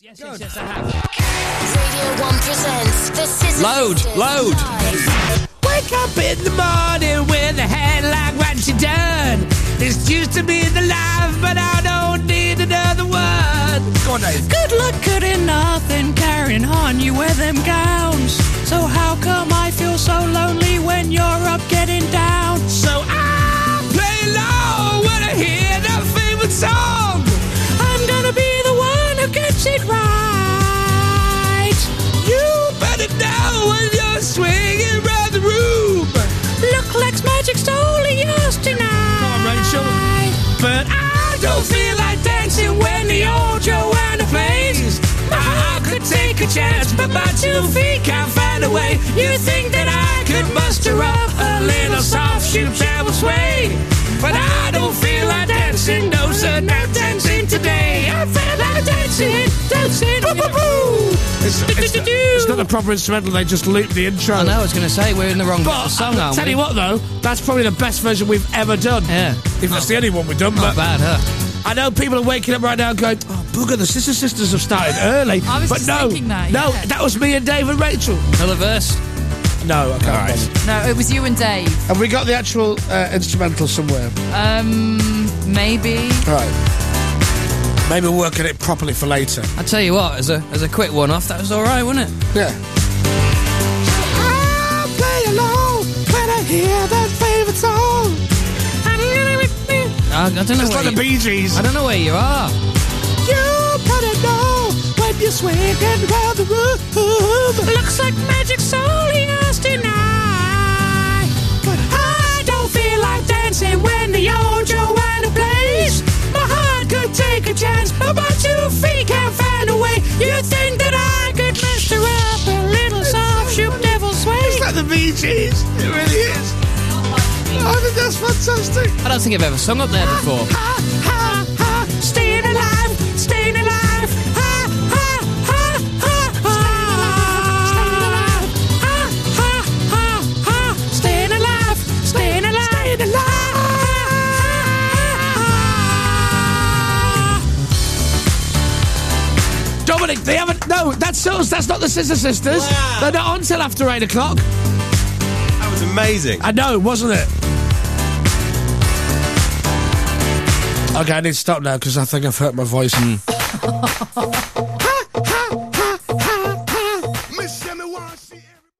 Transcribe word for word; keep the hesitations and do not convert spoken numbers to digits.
Yes, yes, yes, I have. Radio one presents the Scissor Load, Sisters load. Live. Wake up in the morning with a head like what you done. This used to be the life, but I don't need another one. Go on, Dave. Good luck, good enough, and carrying on, you wear them gowns. So how come I feel so lonely when you're up getting down? So I play low when I hear that favorite song. I'm gonna be the one who gets it right. You better know when you're swinging around the room. Look like magic stole yours tonight. Come on, Rachel. But I don't feel like dancing when the old Joanna plays. I could take a chance, but my two feet can't find a way. You think that I could muster up a little soft shoe travel sway? But I don't feel like dancing, no sir, not dancing today. I feel like dancing, dancing, boo-boo-boo. It's, it's, it's not a proper instrumental, they just looped the intro. I know, I was going to say, we're in the wrong But song, I'll aren't tell we? you what though, that's probably the best version we've ever done. Yeah. If that's the only one we've done, Not but bad, huh? I know people are waking up right now going, oh, bugger, the Sister Sisters have started early. I was but just no, thinking that, no, yeah. that was me and Dave and Rachel. Another verse? No, I can't All right. bother. No, it was you and Dave. Have we got the actual uh, instrumental somewhere? Um, maybe. All right. Maybe we'll work on it properly for later. I tell you what, as a as a quick one-off, that was all right, wasn't it? Yeah. I play along when I hear that favourite song. I, I don't know It's where like the you, Bee Gees. I don't know where you are. You better know when you're swinging around the room. Looks like magic stole yours tonight. But I don't feel like dancing when the old Joanna plays. My heart could take a chance, but my two feet can't find a way. You think that I could Muster up a little soft shoe devil sway. It's like the Bee Gees. It really is. I think that's fantastic. I don't think I've ever sung up there before. Ha, ha, ha. Staying alive, staying alive. Ha, ha, ha, ha, ha. Staying alive, staying alive, staying alive. Dominic, they haven't. No, that's us. That's not the Sister Sisters. Wow. They're not on till after eight o'clock. That was amazing. I know, wasn't it? Okay, I need to stop now because I think I've hurt my voice.